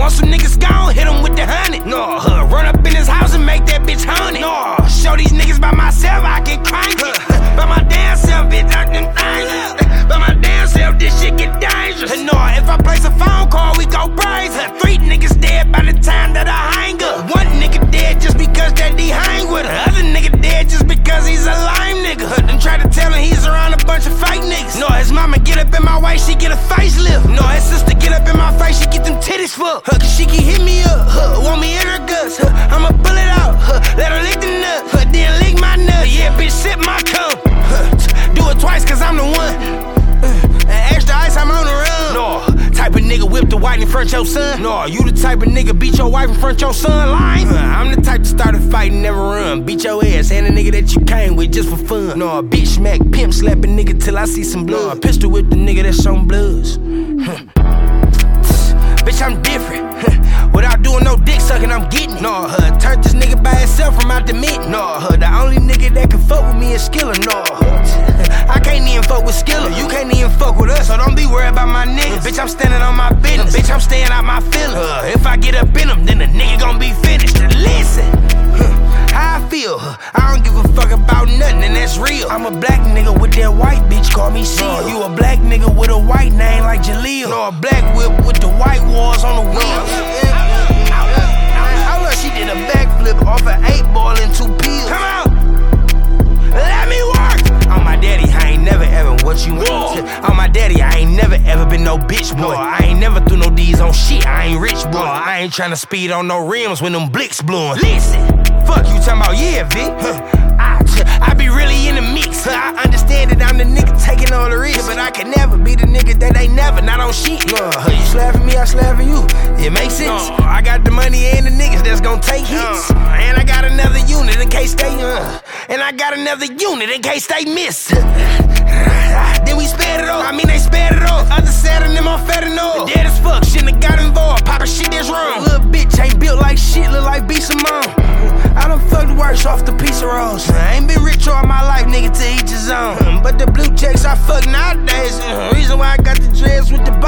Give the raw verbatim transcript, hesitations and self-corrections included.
want some niggas gone, hit them with the hundred. No, huh, run up in his house and make that bitch honey. No, show these niggas by myself, I can crank it. By my damn self, bitch, I can dangerous. By my damn self, this shit get dangerous. No, if I place a phone call, we go crazy. Three niggas dead by the time that I hang up. One nigga dead just because that he hang with her. Other nigga dead just because he's a lame nigga. Then try to tell him he's around a bunch of fake niggas. No, his mama get up in my way, she get a facelift. No, his sister get up in my face, she get them titties fucked. Huh, cause she can hit me up, huh, want me in her guts. Huh, I'ma pull it out, huh, let her lick the nut, huh, then lick my nut. Yeah, bitch, sip my cum. Huh, do it twice cause I'm the one. Uh, extra ice, I'm on the run. No, type of nigga whip the white in front your son. No, you the type of nigga beat your wife in front your son. Lying. Uh, I'm the type to start a fight and never run. Beat your ass and a nigga that you came with just for fun. No, bitch smack, pimp slap a nigga till I see some blood. Pistol whip the nigga that's on bloods. Huh. Bitch, I'm different. Without doing no dick sucking, I'm getting it. No, huh, turn this nigga by himself from out the mid. No, huh, the only nigga that can fuck with me is Skiller. No, I can't even fuck with Skiller. You can't even fuck with us, so don't be worried about my niggas. Bitch, I'm standing on my business. Bitch, I'm staying out my feelings. Uh, if I get up in them, then the nigga gon' be finished. Listen, how I feel, I don't give a fuck about nothing, and that's real. I'm a black nigga with that white bitch, call me Seal. No, you a black nigga with a white name like Jaleel. No, a black whip with the white walls on the wheels. I love she did a backflip off an eight ball and two pills. Come out, let me work. On my daddy, I ain't never ever what you want. On my daddy, I ain't never ever been no bitch boy. I ain't never threw no D's on shit, I ain't rich boy. I ain't tryna speed on no rims when them blicks blowing. Listen, fuck you talking about, yeah, Vic. Huh. I, I be really in the mix. Huh. I understand that I'm the nigga taking all the risks, but I can never be the nigga that ain't never, not on shit. Uh, you slapping me, I slapping you. It makes sense. Uh, I got the money and the niggas that's gon' take hits. Uh, and I got another unit in case they, uh, and I got another unit in case they miss. Then we spared it off. I mean, they spared it off. Other side of them on fentanyl. Dead as fuck, shouldn't have got involved. Poppin' shit that's wrong. Little bitch ain't built like shit, look like B. Simone. I done fucked worse off the piece of rolls. I ain't been rich all my life, nigga, to each his own. But the blue checks I fuck nowadays. Reason why I got the dreads with the